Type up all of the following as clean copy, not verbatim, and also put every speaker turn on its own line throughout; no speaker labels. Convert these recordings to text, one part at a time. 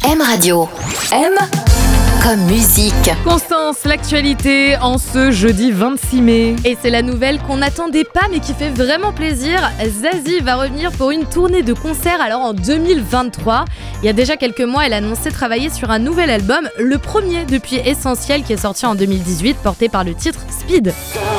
M Radio. M comme musique.
Constance, l'actualité en ce jeudi 26 mai.
Et c'est la nouvelle qu'on n'attendait pas mais qui fait vraiment plaisir. Zazie va revenir pour une tournée de concerts alors en 2023. Il y a déjà quelques mois, elle a annoncé travailler sur un nouvel album, le premier depuis Essentiel qui est sorti en 2018, porté par le titre Speed.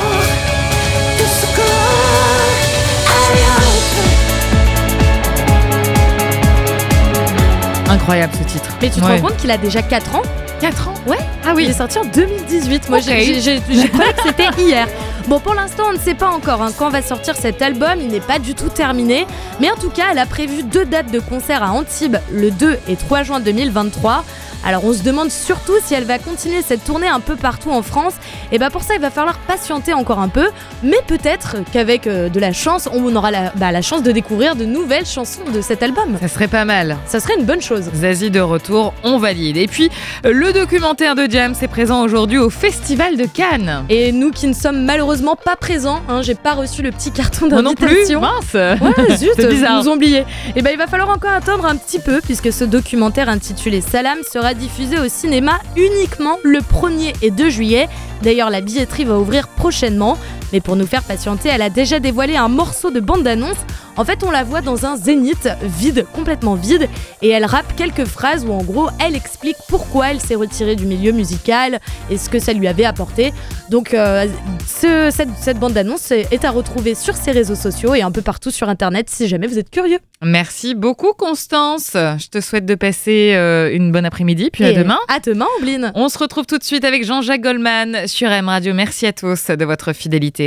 Incroyable ce titre.
Mais tu te rends compte qu'il a déjà 4 ans ?
4 ans?
Ouais.
Ah oui.
Il est sorti en 2018. Moi,
Okay.
j'ai croyais que c'était hier. Bon, pour l'instant, on ne sait pas encore quand va sortir cet album. Il n'est pas du tout terminé. Mais en tout cas, elle a prévu 2 dates de concert à Antibes, le 2 et 3 juin 2023. Alors, on se demande surtout si elle va continuer cette tournée un peu partout en France. Et pour ça, il va falloir patienter encore un peu. Mais peut-être qu'avec de la chance, on aura la chance de découvrir de nouvelles chansons de cet album.
Ça serait pas mal.
Ça serait une bonne chose.
Zazie de retour, on valide. Et puis, le documentaire de Jam est présent aujourd'hui au Festival de Cannes.
Et nous qui ne sommes malheureusement pas présents, j'ai pas reçu le petit carton
Moi non plus,
d'invitation.
mince.
Ouais, zut,
C'est bizarre.
ils nous ont oubliés. Et il va falloir encore attendre un petit peu puisque ce documentaire intitulé Salam sera diffusé au cinéma uniquement le 1er et 2 juillet. D'ailleurs, la billetterie va ouvrir prochainement. Mais pour nous faire patienter, elle a déjà dévoilé un morceau de bande-annonce. En fait, on la voit dans un zénith vide, complètement vide, et elle rappe quelques phrases où en gros, elle explique pourquoi elle s'est retirée du milieu musical et ce que ça lui avait apporté. Donc, cette bande-annonce est à retrouver sur ses réseaux sociaux et un peu partout sur Internet si jamais vous êtes curieux.
Merci beaucoup Constance. Je te souhaite de passer une bonne après-midi, puis à demain.
À demain, Ombline.
On se retrouve tout de suite avec Jean-Jacques Goldman sur M Radio. Merci à tous de votre fidélité.